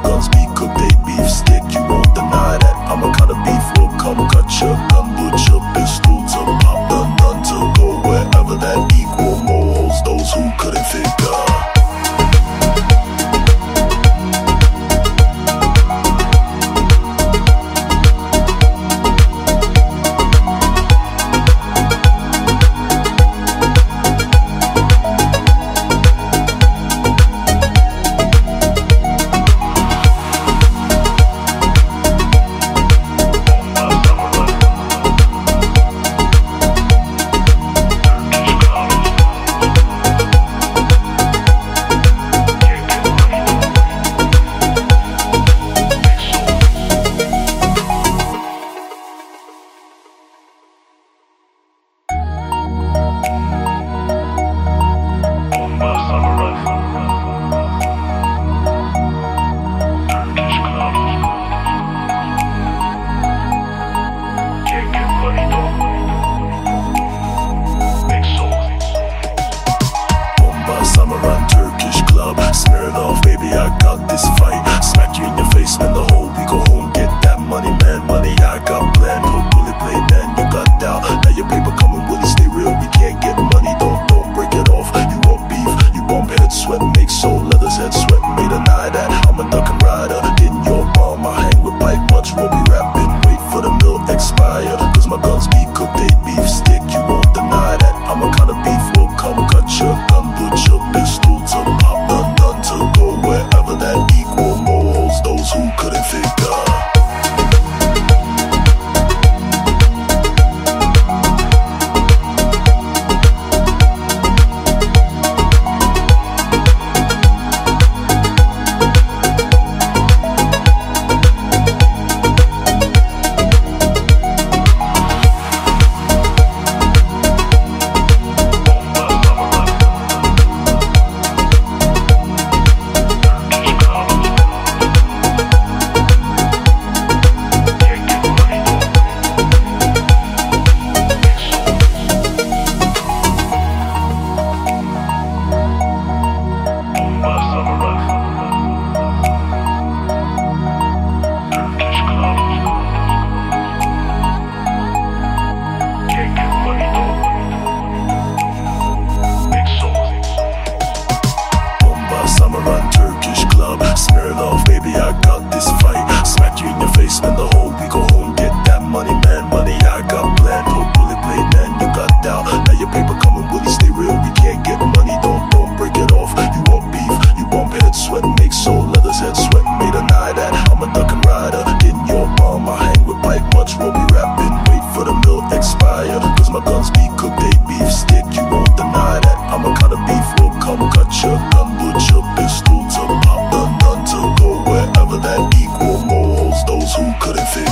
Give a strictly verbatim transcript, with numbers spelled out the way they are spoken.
guns be cooked, they beef stick, you won't deny that. I'm a kind of beef will come cut your gun, put your pistol to pop the none to go wherever that equal more holds those who couldn't figure. Smear it off, baby, I got this fight. Smack you in your face, spend the whole week, go home, get that money, man, money I got planned. No bullet play, then you got down. Now your paper coming, will it stay real? We can't get money, don't, don't break it off. You want beef, you want head sweat, make soul leathers, head sweat, made a night that. I'm a duck and rider, in your palm, I hang with pipe, much roll, we rapping, wait for the mill expire. Cause my guns be cooked, they beef stick, you won't deny that. I'm a kind of beef, will come cut your gun, put your pistol to pop the none to go wherever that equal more holds those who couldn't figure. Smear it off, baby, I got this fight. Smack you in your face, spend the whole week, go home, get that money, man, money I got planned. No bullet play, man, you got down. Now your paper coming, will it stay real? We can't get money, don't, don't break it off. You want beef, you want head sweat, make soul leathers, head sweat, made a night that. I'm a duck and rider, in your palm, I hang with pipe, much roll, we rapping, wait for the mill expire. Cause my guns be cooked, they beef stick, you won't deny that. I'm a kind of beef, will come cut your gun, put your pistol to pop the none to go wherever that equal more holds those who couldn't figure.